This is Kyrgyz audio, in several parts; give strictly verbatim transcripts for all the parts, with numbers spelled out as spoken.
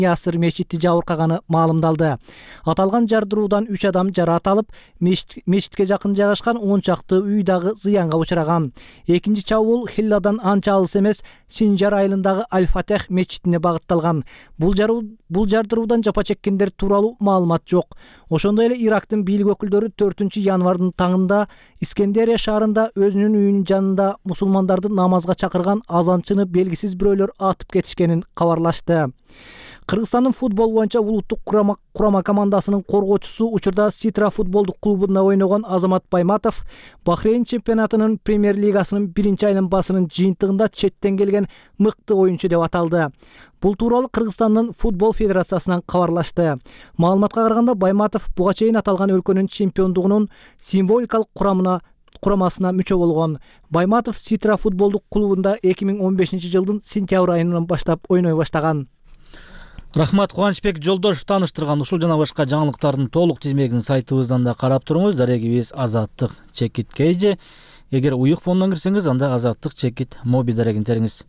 Ясыр мечити жабыркаганы маалымдалды. Аталган жардыруудан үч адам жараат алып, мечитке жакын жайгашкан он чакты үй дагы зыянга учураган. Экинчи чабуул Хилладан анча алыс эмес Синжар айылындагы Аль-Фатех мечитине багытталган. Бул бул жардыруудан жапа чеккендер тууралуу маалымат жок. Ошондой эле Ирактын бийлик өкүлдөрү төртүнчү январдын таңында Искендерия шаарында өзүнүн үйүнүн жанында мусулмандарды намазга чакырган азанчыны белгисиз бирөөлөр атып кетишкенин кабарлашты. Кыргызстандын футбол боюнча улуттук курама, курама командасынын коргоочусу учурда Ситра футболдук клубунда ойногон Азамат Байматов Бахрейн чемпионатынын премьер-лигасынын биринчи айланмасынын жыйынтыгында четтен келген мыкты оюнчу деп аталды. Бул тууралуу Кыргызстандын футбол федерациясынан кабарлашты. Маалыматка караганда Байматов буга чейин аталган өлкөнүн чемпиондугунун символикалык курамына курамасына мүчө болгон. Байматов Ситра футболдук клубунда эки миң он бешинчи жылдын сентябрь айынан баштап ойной баштаган. Рахмат, Кубанычбек Жолдошев тааныштырган ушул жана башка жаңылыктардын толук тизмегин сайтыбыздан да карап туруңуз. Дарегибиз Азаттык чекит Кейже. Эгер уюк фондон кирсеңиз, анда Азаттык чекит моби дарегин териңиз.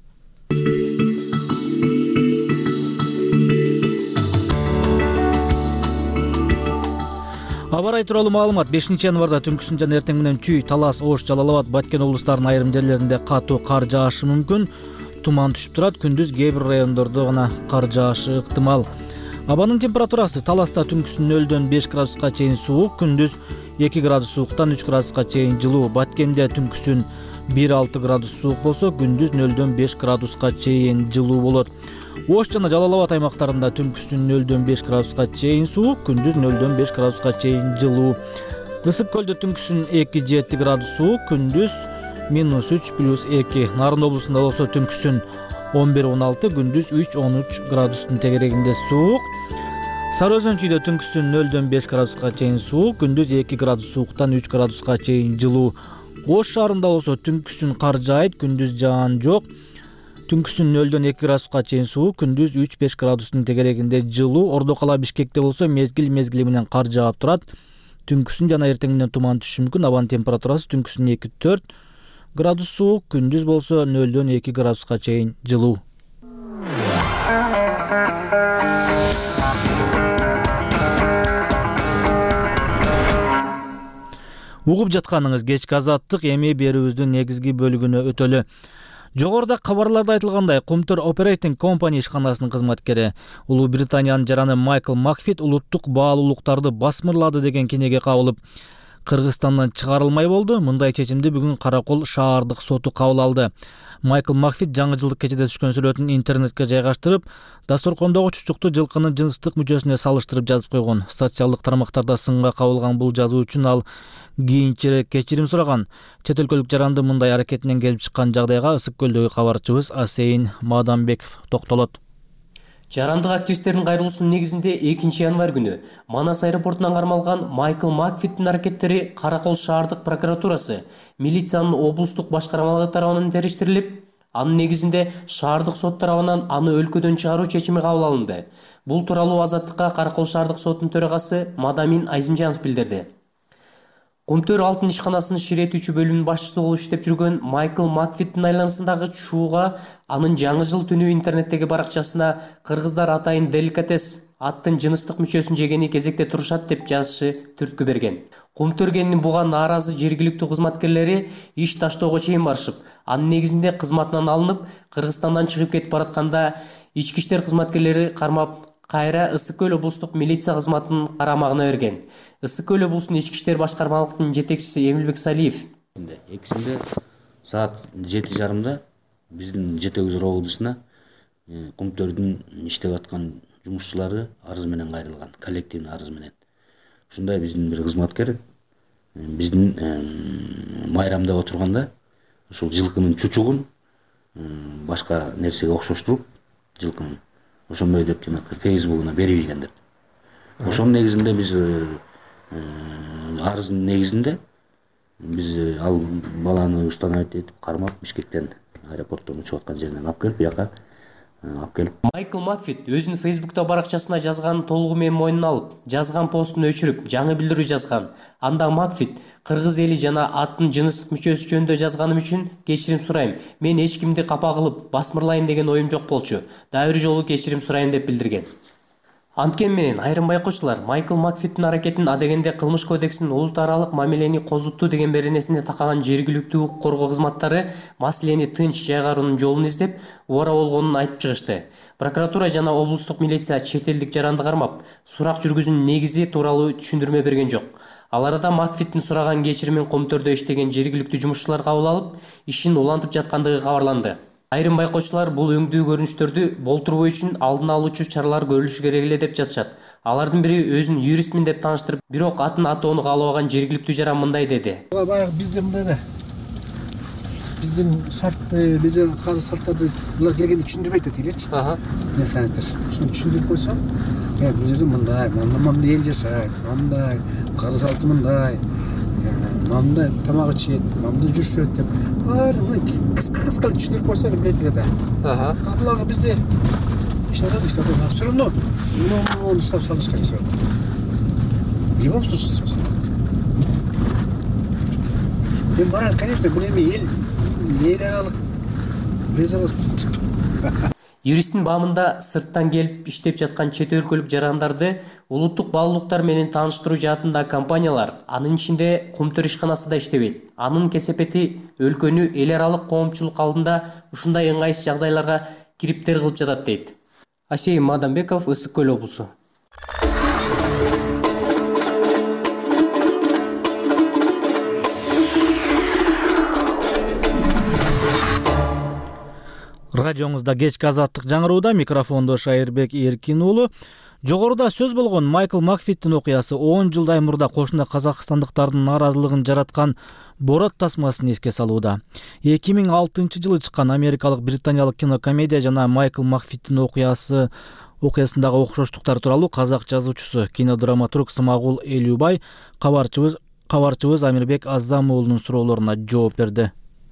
Аба ырайы тууралуу маалымат. бешинчи январда түнкүсүн жана эртең менен Чүй, Талас, Ош, Жалал Абад, Баткен облустарынын айрым жерлеринде катуу кар жаашы мүмкүн. Туман түшүп турат, күндүз кээ бир райондордо гана кар жаашы ыктымал. Абанын температурасы Таласта түнкүсүн нөлдөн беш градуска чейин суук, күндүз эки градус сууктан үч градуска чейин жылуу. Баткенде түнкүсүн бир алты градус суук болсо, күндүз нөлдөн беш градуска чейин жылуу болот. Ош жана Жалал Абад аймактарында түнкүсүн нөлдөн беш градуска чейин суук, күндүз нөлдөн беш градуска чейин жылуу. Ысык көлдө түнкүсүн эки жети градус суук, күндүз минус үч плюс эки. Нарын облусунда болсо түнкүсүн он бир он алты, күндүз үч он үч градустун тегерегинде суук. Сары Өзөн Чүйдө түнкүсүн нөлдөн беш градуска чейин суук, күндүз эки градус сууктан үч градуска чейин жылуу. Ош шаарында болсо түнкүсүн кар жаайт, күндүз жаан жок. Түнкүсүн нөлдөн эки градуска чейин суук, күндүз үч беш градустун тегерегинде жылуу. Ордо кала Бишкекте болсо мезгил мезгили менен кар жаап турат. Түнкүсүн жана эртең менен туман түшүшү мүмкүн. Абанын температурасы түнкүсүн эки төрт градус суук, күндүз болсо нөлдөн эки градуска чейин жылуу. Угуп жатканыңыз кечки Азаттык, эми берүүбүздүн негизги бөлүгүнө өтөлү. Жогоруда кабарларда айтылгандай, Кумтөр Operating Company ишканасынын кызматкери Улуу Британиянын жараны Майкл Макфит улуттук баалуулуктарды басмырлады деген кенеге кабылып, Кыргызстандан чыгарылмай болду. Мындай чечимди бүгүн Каракол шаардык соту кабыл алды. Майкл Макфит жаңы жылдык кечеде түшкөн сүрөтүн интернетке жайгаштырып, дасторкондогу чучукту жылкынын жыныстык мүчөсүнө салыштырып жазып койгон. Социалдык тармактарда сынга кабылган бул жазуу үчүн ал кийинчерээк кечирим сураган. Чет өлкөлүк жаранды мындай аракетинен келип чыккан жагдайга Ысык көлдөгү кабарчыбыз Асейин Мадамбеков токтолот. Жарандык активисттердин кайрылуусунун негизинде экинчи январь күнү Манас аэропортунан кармалган Майкл Макфиттин аракеттери Каракол шаардык прокуратурасы, милициянын облустук башкармалыгы тарабынан териштирилип, анын негизинде шаардык сот тарабынан аны өлкөдөн чыгаруу чечими кабыл алынды. Бул тууралуу Азаттыкка Каракол шаардык сотунун төрагасы Мадамин Айзимжанов билдирди. Кумтөр алтын ишканасынын ширетүүчү бөлүмүнүн башчысы болуп иштеп жүргөн Майкл Макфиттин айланасындагы чууга анын жаңы жыл түнү интернеттеги баракчасына кыргыздар атайын деликатес аттын жыныстык мүчөсүн жегени кезекте турушат деп жазышы түрткү берген. Кумтөргенин буга нааразы жергиликтүү кызматкерлери иш таштоого чейин барышып, анын негизинде кызматынан алынып, Кыргызстандан чыгып кетип баратканда ички иштер кызматкерлери кармап кайра Ысык көл облустук милиция кызматынын карамагына берген. Ысык көл облусунун ички иштер башкармалыгынын жетекчиси Эмилбек Салиев экисинде саат жети жарымда биздин Жети Өгүз облусуна Кумтөрдүн иштеп аткан жумушчулары арыз менен кайрылган, коллективный арыз менен. Ушундай биздин бир кызматкер биздин майрамдап отурганда ушул жылкынын чучугун башка нерсеге окшоштуруп, жылкынын ошондой деп жанакы фейсбугуна берип ийген деп. Ошонун негизинде биз арыздын негизинде биз ал баланы установить этип кармап Бишкектен аэропорттон учуп аткан жеринен алып келип, бияка алып келип. Майкл Макфит өзүнүн Фейсбукта баракчасына жазганын толугу менен мойнуна алып, жазган постун өчүрүп, жаңы билдирүү жазган. Анда Макфит кыргыз эли жана аттын жыныстык мүчөсү жөнүндө жазганым үчүн кечирим сурайм. Мен эч кимди капа кылып, басмырлайын деген оюм жок болчу. Дагы бир жолу кечирим сурайм деп билдирген. Анткени менен айрым байкоочулар Майкл Макфиттин аракетин адегенде кылмыш кодексинин улут аралык мамилени козуттуу деген беренесине такаган жергиликтүү укук коргоо кызматтары маселени тынч жайгаруунун жолун издеп, убара болгонун айтып чыгышты. Прокуратура жана облустук милиция чет элдик жаранды кармап, сурак жүргүзүүнүн негизи тууралуу түшүндүрмө берген жок. Ал арада Макфиттин сураган кечиримин Комтөрдө иштеген жергиликтүү жумушчулар кабыл алып, ишин улантып жаткандыгы кабарланды. Айрым байкоочулар бул өңдүү көрүнүштөрдү болтурбоо үчүн алдын алуучу чаралар көрүлүшү керек эле деп жатышат. Алардын бири өзүн юристмин деп тааныштырып, бирок атын атоону каалабаган жергиликтүү жаран мындай деди. Баягы бизде мындай да. Биздин шартты, биздин салттарды булар келгенде түшүндүрбөйт да элечи. Аха. Несеңиздер. Ошону түшүндүрүп койсо, э, бул жерде мындай, мындай эл жашайт, мындай, каза салты мындай. Мындай тамак ичет, мындай жүрүшөт деп. Баары кыска-кыска түшүндүрүп койсо билет эле да. Аха. Буларга бизде иштеп иштеп всё равно. Ну, иштеп салыш керек. В любом случае иштеп салат. Мен барам, конечно, билем эл эл аралык резонанс. Юристтин баамында сырттан келип иштеп жаткан чет өлкөлүк жарандарды улуттук баалуулуктар менен тааныштыруу жаатында компаниялар, анын ичинде Кумтөр ишканасы да иштебейт. Анын кесепети өлкөнү эл аралык коомчулук алдында ушундай ыңгайсыз жагдайларга кириптер кылып жатат дейт. Асей Мадамбеков, Ысык Көл облусу. Радиоңузда кечки азаттык жаңырууда, микрофондо Шайырбек Эркин уулу. Жогоруда сөз болгон Майкл Макфиттин окуясы он жылдай мурда кошуна казакстандыктардын нааразылыгын жараткан Борот тасмасын эске салууда. эки миң алтынчы жылы чыккан америкалык британиялык кинокомедия жана Майкл Макфиттин окуясы окуясындагы окшоштуктар тууралуу казак жазуучусу, кинодраматург Смагул Элүүбай кабарчыбыз кабарчыбыз Амирбек Азам уулунун суроолоруна жооп берди.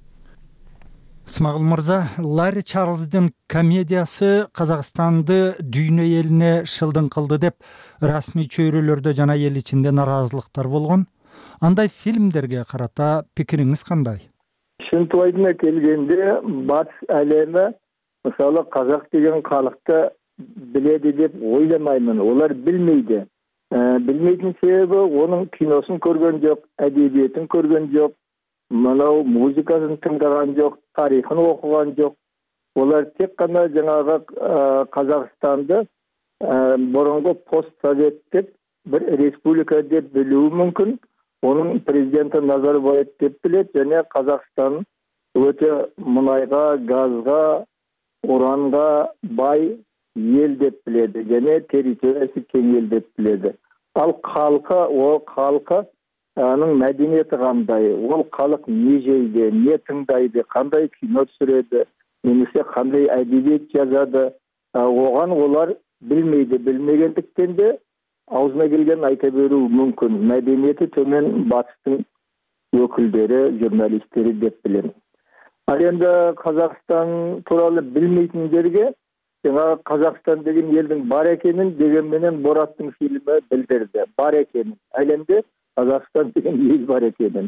Смагул мырза, Ларри Чарльздын комедиясы Казакстанды дүйнө элине шылдың кылды деп расмий чөйрөлөрдө жана эл ичинде нараазылыктар болгон. Андай фильмдерге карата пикириңиз кандай? Шынтуайдына келгенде батыс әлемі мысалы қазақ деген халықты біледі деп ойламаймын. Олар білмейді. Ә, білмейтін себебі оның киносын көрген жоқ, әдебиетін көрген жоқ, мынау музыкасын тыңдаған жоқ, тарихын оқыған жоқ. Олар тек қана жаңағы ә, Қазақстанды ә, бұрынғы постсовет деп бір республика деп білуі мүмкін. Оның президенті Назарбаев деп біледі, және Қазақстан өте мұнайға, газға, уранға бай ел деп біледі, және территориясы кең ел деп біледі. Ал халқы, ол халқы аның мәдениеті қандай, ол халық не жейді, не тыңдайды, қандай кино түсіреді, немесе қандай әдебиет жазады, оған олар білмейді. Білмегендіктен де аузына келген айта беру мүмкін. Мәдениеті төмен батыстың өкілдері, журналистері деп білемін. Ал енді Қазақстан туралы білмейтіндерге жаңағы Қазақстан деген елдің бар екенін дегенменен Бораттың фильмі білдірді. Бар екенін. Әлемде Қазақстан деген ел бар екенін.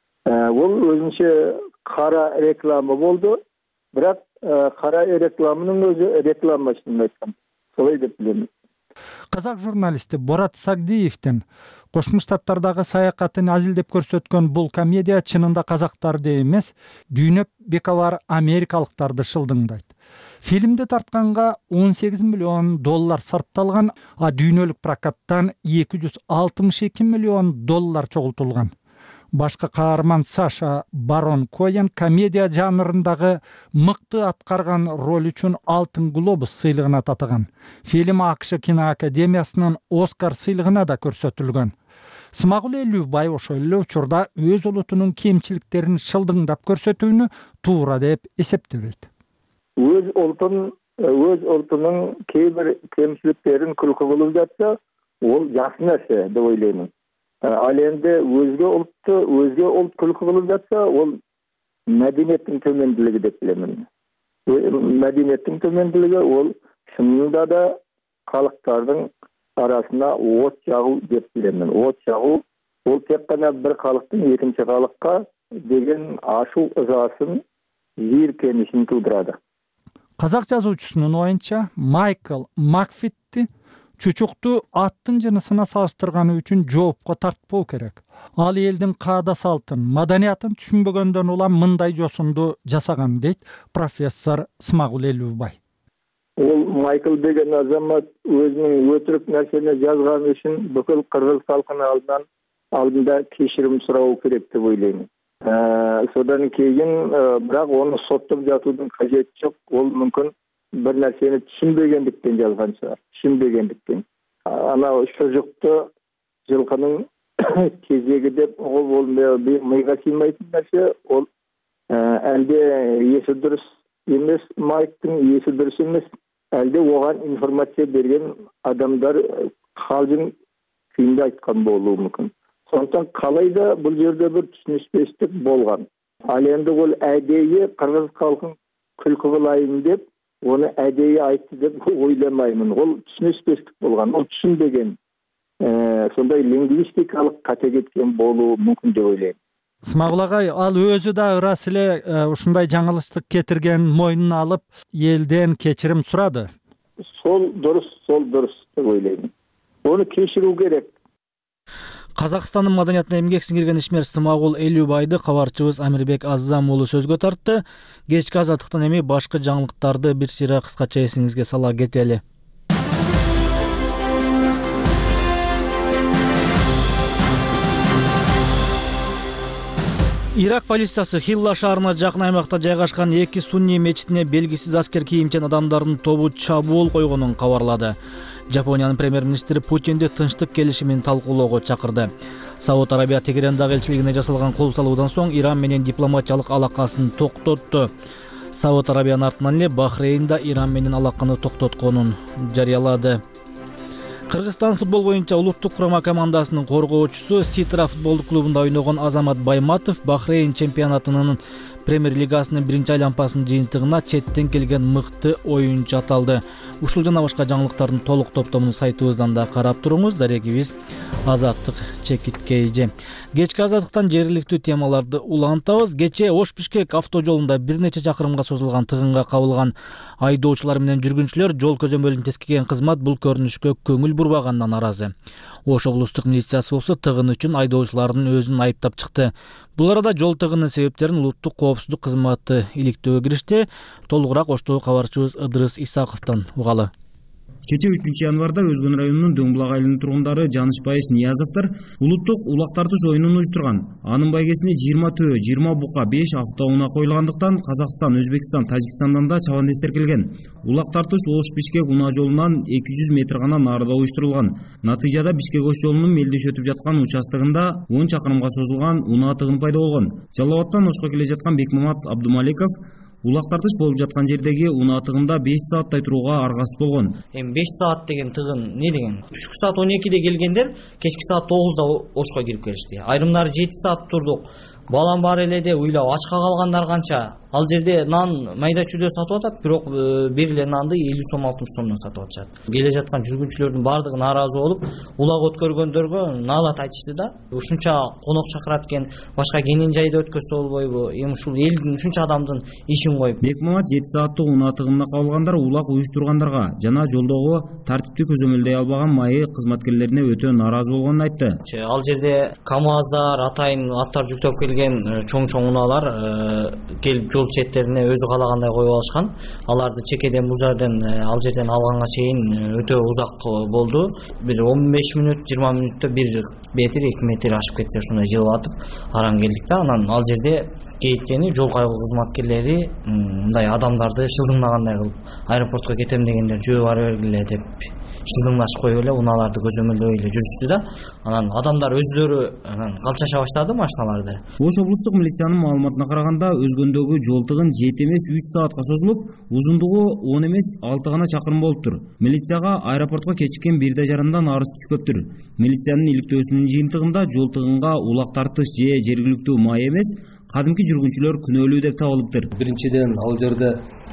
Ол өзінше қара реклама болды, бірақ қара рекламының өзі реклама шынын айтсам. Солай деп білемін. Казак журналисти Борат Сагдиевдин Кошмо Штаттардагы саякатын азилдеп көрсөткөн бул комедия чынында казактарды эмес, дүйнөп бекабар америкалыктарды шылдыңдайт. Фильмди тартканга он сегиз миллион доллар сарпталган, а дүйнөлүк прокаттан эки жүз алтымыш эки миллион доллар чогултулган. Башкы каарман Саша Барон Коэн комедия жанрындагы мыкты аткарган роль үчүн Алтын глобус сыйлыгына татыган. Фильм АКШ киноакадемиясынын Оскар сыйлыгына да көрсөтүлгөн. Смагул Элүүбай ошол эле учурда өз улутунун кемчиликтерин шылдыңдап көрсөтүүнү туура деп эсептебейт. Өз ултун, өз ултунун кээ бир кемчиликтерин күлкү кылып жатса, ол жакшы нерсе деп ойлоймун. Ал енді өзге ұлтты, өзге ұлт күлкі қылып жатса, ол мәдениеттің төменділігі деп білемін. Мәдениеттің төменділігі ол шынында да халықтардың арасына от жағу деп білемін. От жағу ол тек қана бір халықтың екінші халыққа деген ашу ызасын, жиіркенішін тудырады. Қазақ жазуучусунун оюнча Майкл Макфитти чучукту аттын жынысына салыштырганы үчүн жоопко тартпоо керек. Ал элдин каада салтын, маданиятын түшүнбөгөндөн улам мындай жосунду жасаган дейт профессор Смагул Элүүбай. Ол Майкл деген азамат өзінің өтірік нәрсені жазғаны үшін бүкіл қырғыз халқының алдынан алдында кешірім сұрау керек деп ойлаймын. Содан кейін бірақ оны соттап жатудың қажеті жоқ. Ол мүмкін бір нәрсені түсінбегендіктен жазған шығар. Түсінбегендіктен. Анау шұжықты жылқының кезегі деп ол миға сыймайтын нәрсе. Ол әлде есі дұрыс емес, Майктың есі дұрыс емес. Әлде оған информация берген адамдар қалжың күйінде айтқан болуы мүмкін. Сондықтан қалайда бұл жерде бір түсініспестік болған. Ал енді ол әдейі қырғыз халқын күлкі қылайын деп, оны әдейі айтты деп ойламаймын. Ол түсініспестік болған. Ол түсінбеген. Сондай лингвистикалық қате кеткен болуы мүмкін деп ойлаймын. Смагул агай, ал өзү да ырас эле ушундай жаңылыштык кетирген мойнуна алып, элден кечирим сурады. Сол дұрыс, сол дұрыс деп ойлаймын. Оны кеширүү керек. Казакстандын маданиятына эмгек сиңирген ишмер Смагул Элүүбайды кабарчыбыз Амирбек Аззам уулу сөзгө тартты. Кечки азаттыктан эми башка жаңылыктарды бир сыйра кыскача эсиңизге сала кетели. Ирак полициясы Хилла шаарына жакын аймакта жайгашкан эки сунний мечитине белгисиз аскер кийимчен адамдардын тобу чабуул койгонун кабарлады. Жапониянын премьер-министри Путинди тынчтык келишимин талкуулоого чакырды. Сауд Арабия Тегерандагы элчилигине жасалган кол салуудан соң Иран менен дипломатиялык алакасын токтотту. Сауд Арабиянын артынан эле Бахрейн да Иран менен алаканы токтотконун жарыялады. Кыргызстан футбол боюнча улуттук курама командасынын коргоочусу Ситра футболдук клубунда ойногон Азамат Байматов Бахрейн чемпионатынын премьер-лигасынын биринчи айланпасынын жыйынтыгына четтен келген мыкты оюнчу аталды. Ушул жана башка жаңылыктардын толук топтомун сайтыбыздан да карап туруңуз. Дарегибиз Азаттык чекиткейже. Кечки азаттыктан жергиликтүү темаларды улантабыз. Кечээ Ош-Бишкек автожолунда бир нече чакырымга созулган тыгынга кабылган айдоочулар менен жүргүнчүлөр жол көзөмөлүн тескеген кызмат бул көрүнүшкө көңүл бурбагандан наразы. Ош облустук милициясы болсо тыгын үчүн айдоочулардын өзүн айыптап чыкты. Бул арада жол тыгынын себептерин улуттук коопсуздук кызматы иликтөөгө киришти. Толугураак Оштогу кабарчыбыз Ыдырыс Исаковдон угалы. Кече үчүнчү январда Өзгөн районунун Дөңбулак айылынын тургундары Жанышбайыш Ниязовдор улуттук улак тартыш оюнун уюштурган. Анын байгесине жыйырма төө, жыйырма бука, беш автоунаа коюлгандыктан Казакстан, Өзбекстан, Тажикстандан да чабандестер келген. Улак тартыш Ош-Бишкек унаа жолунан эки жүз метр гана нарыда уюштурулган. Натыйжада Бишкек-Ош жолунун мелдеш өтүп жаткан участогунда он чакырымга созулган унаа тыгын пайда болгон. Жалал Абадтан Ошко келе жаткан Бекмамат Абдумаликов улак тартыш болуп жаткан жердеги унаа тыгында беш сааттай турууга аргасыз болгон. Эми беш саат деген тыгын не деген? Түшкү саат он экиде келгендер кечки саат тогузда Ошко кирип келишти. Айрымдары жети саат турдук. Балам бар эле деп уйлап ачка калгандар канча. Ал жерде нан майда чүйдө сатып атат, бирок бир эле нанды элүү сом алтымыш сомдон сатып атышат. Келе жаткан жүргүнчүлөрдүн бардыгы нааразы болуп, улак өткөргөндөргө наалат айтышты да. Ушунча конок чакырат экен, башка кенен жайда өткөзсө болбойбу? Эми ушул элдин ушунча адамдын ишин коюп. Бекмамат жети сааттык унаа тыгынына кабылгандар улак уюштургандарга жана жолдогу тартипти көзөмөлдөй албаган майы кызматкерлерине өтө нааразы болгонун айтты. Ал жерде КамАЗдар, атайын аттар жүктөп келген чоң-чоң унаалар келип жол четтерине өзү каалагандай коюп алышкан. Аларды чекеден бул жерден ал жерден алганга чейин өтө узак болду. Бир он беш мүнөт, жыйырма мүнөттө бир метр, эки метр ашып кетсе ушундай жылып атып аран келдик да. Анан ал жерде кейткени жол кайгуу кызматкерлери мындай адамдарды шылдыңдагандай кылып аэропортко кетем дегендер жөө бара бергиле деп шылдыңдашып коюп эле унааларды көзөмөлдөй эле жүрүштү да. Анан адамдар өздөрү анан калчаша баштады машиналарды. Ош облустук милициянын маалыматына караганда Өзгөндөгү жол тыгын жети эмес үч саатка созулуп, узундугу он эмес алты гана чакырым болуптур. Милицияга аэропортко кечиккен бирде жарымдан арыз түшкөптүр. Милициянын иликтөөсүнүн жыйынтыгында жол тыгынга улак тартыш же жергиликтүү май эмес, кадимки жүргүнчүлөр күнөөлүү деп табылыптыр. Биринчиден ал жерде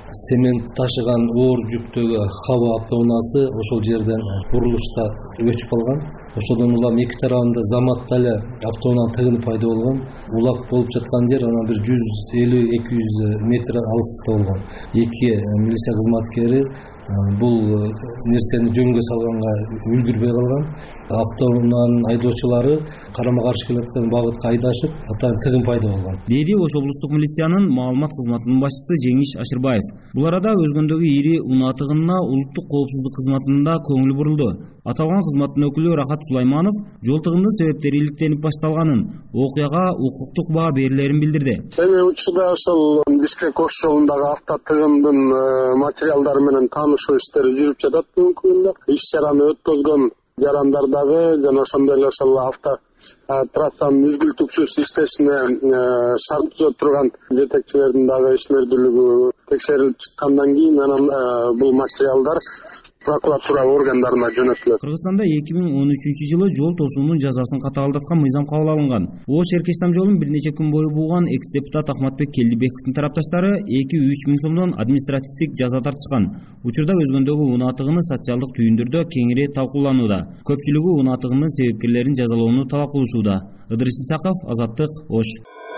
цемент ташыган оор жүктөгү хаба автоунаасы ошол жерден бурулушта өчүп калган. Ошодон улам эки тарабында заматта эле автоунаа тыгыны пайда болгон. Улак болуп жаткан жер анан бир жүз элүү эки жүз метр алыстыкта болгон. Эки милиция кызматкери бул нерсени жөнгө салганга үлгүрбөй калган. Автоунаанын айдоочулары карама каршы келаткан багытка айдашып, атайын тыгын пайда болгон, деди Ош облустук милициянын маалымат кызматынын башчысы Жеңиш Ашырбаев. Бул арада өзгөндөгү ири унаа тыгынына улуттук коопсуздук кызматында көңүл бурулду. Аталган кызматтын өкүлү Рахат Сулайманов жол тыгындын себептери иликтенип башталганын, окуяга укуктук баа берилерин билдирди. Эми учурда ошол Бишкек Ош жолундагы автотыгындын материалдары менен таанышуу иштери жүрүп жатат бүгүнкү күндө. Иш чараны өткөзгөн жарандардагы жана ошондой эле ошол авто трассанын үзгүл түпсүз иштешине шарт түзөп турган жетекчилердин дагы ишмердүүлүгү текшерилип чыккандан кийин анан бул материалдар прокуратура органдарына жөнөтүлөт. Кыргызстанда эки миң он үчүнчү жылы жол тосуунун жазасын катаалдаткан мыйзам кабыл алынган. Ош Эркечтам жолун бир нече күн бою булган экс-депутат Ахматбек Келдибековдун тарапташтары эки үч миң сомдон административдик жаза тартышкан. Учурда өзгөндөгү унаа тыгыны социалдык түйүндөрдө кеңири талкууланууда. Көпчүлүгү унаа тыгынын себепкерлерин жазалоону талап кылышууда. Ыдырыс Исаков, Азаттык, Ош.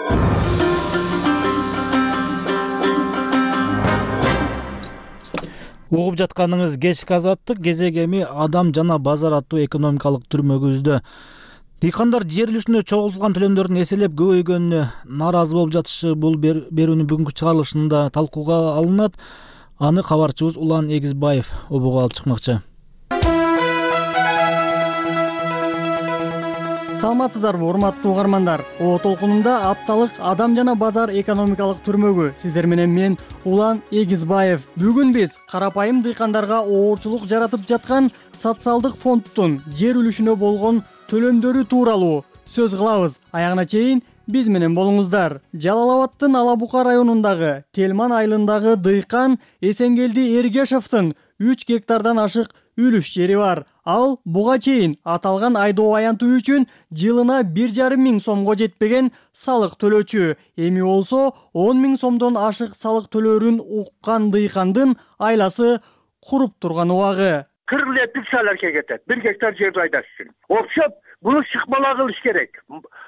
Угуп жатканыңыз кечки Азаттык. Кезек эми Адам жана базар аттуу экономикалык түрмөгүбүздө. Дыйкандар жер үлүшүнө чогултулган төлөмдөрдүн эселеп көбөйгөнүнө нааразы болуп жатышы бул берүүнүн бүгүнкү чыгарылышында талкууга алынат. Аны кабарчыбыз Улан Эгизбаев обого алып чыкмакчы. Саламатсыздарбы, урматтуу угармандар. О толкунунда апталык Адам жана базар экономикалык түрмөгү. Сиздер менен мен Улан Эгизбаев. Бүгүн биз карапайым дыйкандарга оорчулук жаратып жаткан социалдык фонддун жер үлүшүнө болгон төлөмдөрү тууралуу сөз кылабыз. Аягына чейин биз менен болуңуздар. Жалал Абадтын Ала Бука районундагы Телман айылындагы дыйкан Эсенгелди Эргешовдун үч гектардан ашык үлүш жери бар. Ал буга чейин аталган айдоо аянтуу үчүн жылына бир жарым миң сомго жетпеген салык төлөөчү. Эми болсо он миң сомдон ашык салык төлөөрүн уккан дыйкандын айласы куруп турган убагы. кырк лептик саларка кетет. бир гектар жерди айдаш үчүн. Окшоп, буну шыкмала кылыш керек.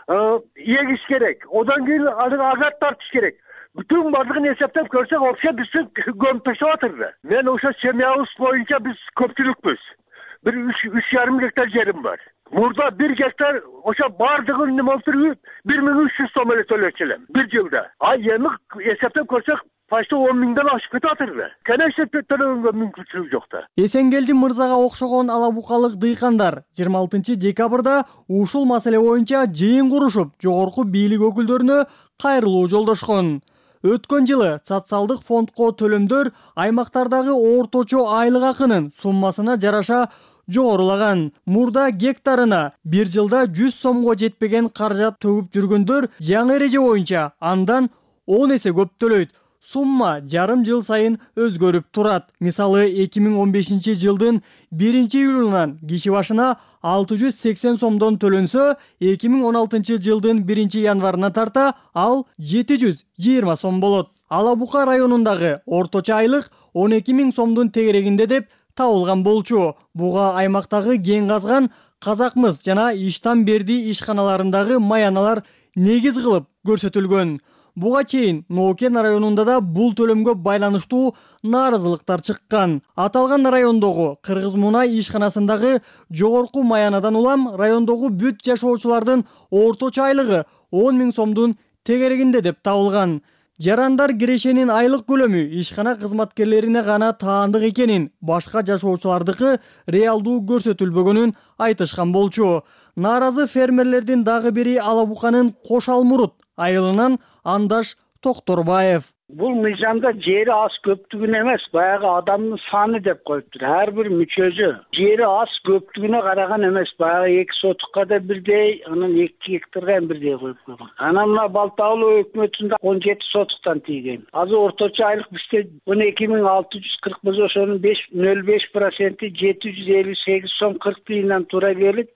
Эгиш керек. Одан кийин агат тартыш керек. Бүтүн бардыгын эсептеп көрсөк, вообще бизди көмүп таштап атырды. Мен ошо семьябыз боюнча биз көпчүлүкпүз. Bir üç, üç yarım gektar yerim var. Burada bir gektar, oşa bardığın ne olsun, bir bin üç yüz someli söyleyelim. Bir yılda. Ay yemek hesaptan koysak, başta on binden aşıp kıta atırdı. Kene hesaptan mümkünçülük yoktu. Эсенгелди мырзага окшогон алабукалык дыйкандар жыйырма алтынчы декабрда ушул маселе боюнча жыйын курушуп, жогорку бийлик өкүлдөрүнө кайрылуу жолдошкон. Өткөн жылы социалдык фондко төлөмдөр аймактардагы орточо айлык акынын суммасына жараша жогорулаган. Мурда гектарына бир жылда жүз сомго жетпеген каржат төгүп жүргөндөр жаңы эреже боюнча андан он эсе көп төлөйт. Сумма жарым жыл сайын өзгөрүп турат. Мисалы эки миң он бешинчи жылдын биринчи июлунан киши башына алты жүз сексен сомдон төлөнсө, эки миң он алтынчы жылдын биринчи январына тарта ал жети жүз жыйырма сом болот. Ала Бука районундагы орточо айлык он эки миң сомдун тегерегинде деп табылган болчу. Буга аймактагы кен казган Казакмыс жана Иштан Берди ишканаларындагы маяналар негиз кылып көрсөтүлгөн. Буга чейин Нокен районунда да бул төлөмгө байланыштуу нааразылыктар чыккан. Аталган райондогу Кыргыз Мунай ишканасындагы жогорку маянадан улам райондогу бүт жашоочулардын орточо айлыгы он миң сомдун тегерегинде деп табылган. Жарандар кирешенин айлык көлөмү ишкана кызматкерлерине гана таандык экенин, башка жашоочулардыкы реалдуу көрсөтүлбөгөнүн айтышкан болчу. Нааразы фермерлердин дагы бири Ала Буканын Кош Алмурут айылынан Андаш Токторбаев. Бул мыйзамда жери аз көптүгүн эмес, баягы адамдын саны деп коюптур. Ар бир мүчөсү жери аз көптүгүнө караган эмес, баягы эки сотукка да бирдей, анан эки гектарга бирдей коюп койгон. Анан мына Балтаалуу өкмөтүндө он жети сотуктан тийген. Азыр орточо айлык бизде он эки миң алты жүз кырк болсо, ошонун нөл беш проценти жети жүз элүү сегиз сом кырк тыйындан туура келип,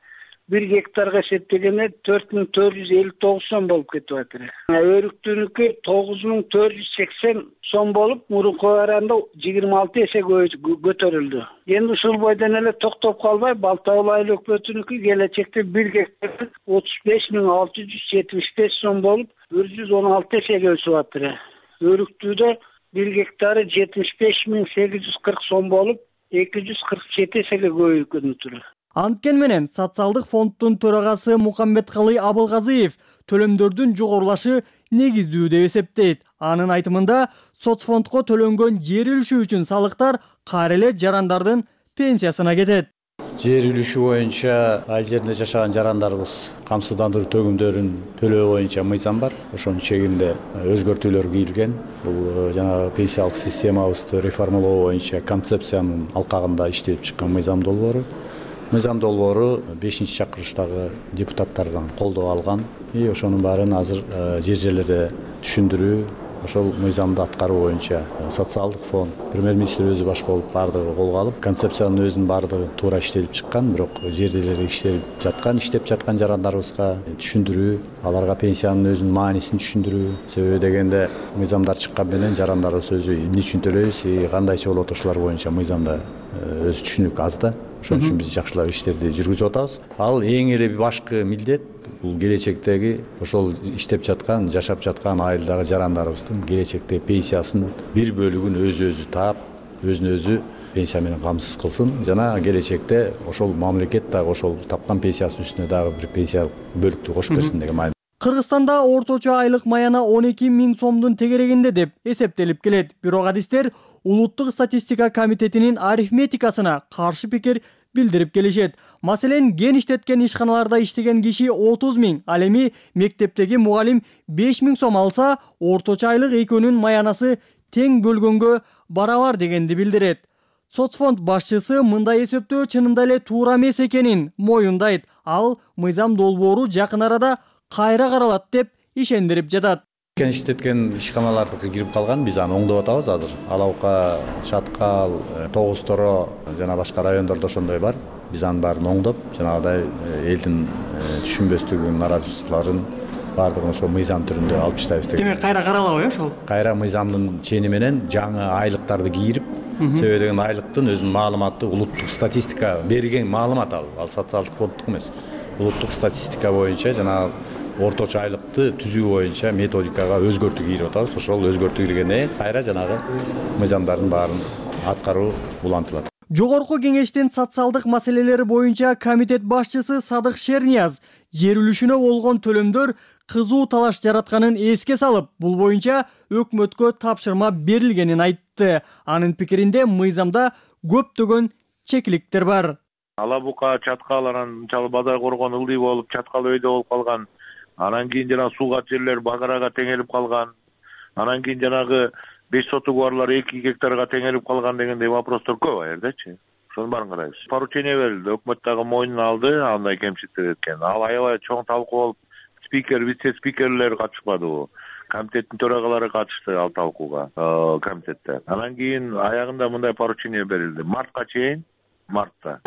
бир гектарга эсептегенде төрт миң төрт жүз элүү тогуз сом болуп кетип атыр. Өрүктүүнүкү тогуз миң төрт жүз сексен сом болуп, мурункуга караганда жыйырма алты эсе көтөрүлдү. Эми ушул бойдон эле токтоп калбай, Балта Уулу айыл өкмөтүнүкү келечекте бир гектар отуз беш миң алты жүз жетимиш беш сом болуп, бир жүз он алты эсеге өсүп атыр. Өрүктүүдө бир гектары жетимиш беш миң сегиз жүз кырк сом болуп, эки жүз кырк жети эсеге көбөйгөнү. Анткени менен социалдык фонддун төрагасы Мукамбеткалый Абылгазиев төлөмдөрдүн жогорулашы негиздүү деп эсептейт. Анын айтымында, соцфондко төлөнгөн жер үлүшү үчүн салыктар кайра эле жарандардын пенсиясына кетет. Жер үлүшү боюнча айыл жеринде жашаган жарандарыбыз камсыздандыруу төгүмдөрүн төлөө боюнча мыйзам бар. Ошонун чегинде өзгөртүүлөр кийилген. Бул жанагы пенсиялык системабызды реформалоо боюнча концепциянын алкагында иштелип чыккан мыйзам долбоору. Мыйзам долбоору бешинчи чакырыштагы депутаттардан колдоо алган. И ошонун баарын азыр жер жерлерде түшүндүрүү, ошол мыйзамды аткаруу боюнча социалдык фонд, премьер-министр өзү баш болуп баардыгы колго алып, концепциянын өзүнүн баардыгы туура иштелип чыккан, бирок жер жерлерде иштелип жаткан, иштеп жаткан жарандарыбызга түшүндүрүү, аларга пенсиянын өзүнүн маанисин түшүндүрүү. Себеби дегенде мыйзамдар чыккан менен жарандарыбыз өзү эмне үчүн төлөйбүз, кандайча болот ошолор боюнча мыйзамда өз түшүнүк аз да. Ошон үчүн биз жакшылап иштерди жүргүзүп атабыз. Ал эң эле башкы милдет бул келечектеги ошол иштеп жаткан, жашап жаткан айылдагы жарандарыбыздын келечекте пенсиясын бир бөлүгүн өзү өзү таап, өзүн өзү пенсия менен камсыз кылсын. Жана келечекте ошол мамлекет дагы ошол тапкан пенсиясынын үстүнө дагы бир пенсия бөлүктү кошуп берсин деген маани. Кыргызстанда орточо айлык маяна он эки миң сомдун тегерегинде деп эсептелип келет. Бирок адистер Улуттук статистика комитетинин арифметикасына каршы пикир билдирип келишет. Маселен, ген иштеткен ишканаларда иштеген киши отуз миң, ал эми мектептеги мугалим беш миң сом алса, орточо айлык экөөнүн маянасы тең бөлгөнгө барабар дегенди билдирет. Соцфонд башчысы мындай эсептөө чынында эле туура эмес экенин моюндайт. Ал мыйзам долбоору жакын арада кайра каралат деп ишендирип жатат. Кен иштеткен ишканалардыкы кирип калган, биз аны оңдоп атабыз азыр. Алаука, Чаткал, Тогуз Торо жана башка райондордо ошондой бар. Биз анын баарын оңдоп, жанагыдай элдин түшүнбөстүгүн, наразычылыктарын баардыгын ошол мыйзам түрүндө алып таштайбыз деген. Демек кайра каралабы ошол? Кайра мыйзамдын чени менен жаңы айлыктарды кийирип, себеби деген айлыктын өзүнүн маалыматы улуттук статистика берген маалымат ал. Ал социалдык фонддук эмес. Улуттук статистика боюнча жана орточо айлыкты түзүү боюнча методикага өзгөртүү кийирип атабыз. Ошол өзгөртүү киргенде кайра жанагы мыйзамдардын баарын аткаруу улантылат. Жогорку кеңештин социалдык маселелери боюнча комитет башчысы Садык Шернияз жер үлүшүнө болгон төлөмдөр кызуу талаш жаратканын эске салып, бул боюнча өкмөткө тапшырма берилгенин айтты. Анын пикиринде мыйзамда көптөгөн чекиликтер бар. Ала бука, Чаткал, анан чалы Бадар коргон ылдый болуп, Чаткал өйдө болуп калган. Анан кийин жана сууга жерлер багарага теңелип калган. Анан кийин жанагы беш сотугу барлар эки гектарга теңелип калган дегендей вопростор көп а жердечи. Ошону баарын карайбыз. Поручение берилди, өкмөт дагы мойнуна алды, андай кемчиликтер экен. Ал аябай чоң талкуу болуп, спикер, вице-спикерлер катышпадыбы? Комитеттин төрагалары катышты ал талкууга, комитетте. Анан кийин аягында мындай поручение берилди. Мартка чейин, мартта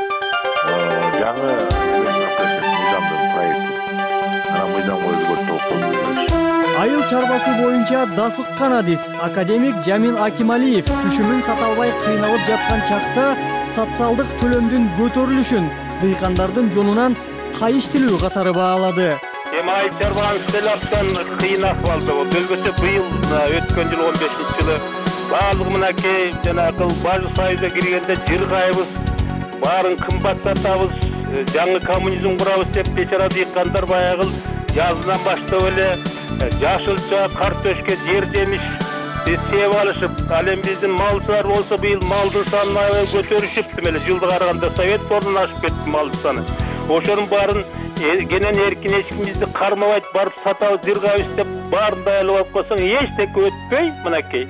жаңы мыйзамдын проекти. Анан мыйзамга өзгөртүү. Айыл чарбасы боюнча дасыккан адис академик Жамил Акималиев түшүмүн сата албай кыйналып жаткан чакта социалдык төлөмдүн көтөрүлүшүн дыйкандардын жонунан кайыштыруу катары баалады. Эми айыл чарбаны деле аткан кыйын акыбалда болду. Өзгөчө быйыл өткөн жыл он бешинчи жылы баардыгы мынакей жанагы бажы союзга киргенде жыргайбыз, баарын кымбаттатабыз, жаңы коммунизм курабыз деп бечара дыйкандар баягы жазынан баштап эле жашылча, картөшкө, жер жемиш себеп алышып, ал эми биздин малчылар болсо быйыл малдын санын аябай көтөрүшүп, эле жылга караганда совет ордун ашып кетти малдын саны. Ошонун баарын кенен эркин эч ким бизди кармабайт, барып сатабыз, жыргайбыз деп баарын даярдап алып койсоң, эчтеке өтпөй, мынакей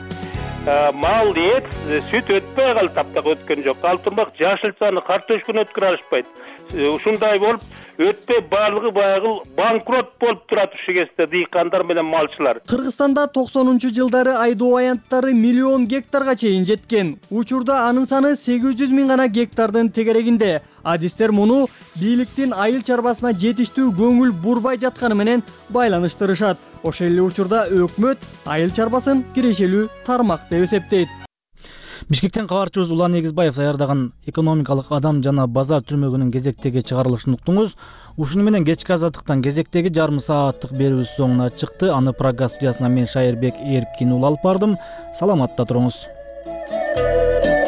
мал, эт, сүт өтпөй калды, таптак өткөн жок. Ал турмак жашылчаны, картөшкөнү өткөрө алышпайт. Ушундай болуп өтпөй баардыгы баягы банкрот болуп турат ушул кезде дыйкандар менен малчылар. Кыргызстанда токсонунчу жылдары айдоо аянттары миллион гектарга чейин жеткен. Учурда анын саны сегиз жүз миң гана гектардын тегерегинде. Адистер муну бийликтин айыл чарбасына жетиштүү көңүл бурбай жатканы менен байланыштырышат. Ошол эле учурда өкмөт айыл чарбасын кирешелүү тармак деп эсептейт. Бишкектен кабарчыбыз Улан Эгизбаев даярдаган экономикалык адам жана базар түрмөгүнүн кезектеги чыгарылышын уктуңуз. Ушуну менен кечки азаттыктан кезектеги жарым сааттык берүүбүз соңуна чыкты. Аны программа студиясына мен Шайырбек Эркин уулу алып бардым. Саламатта туруңуз.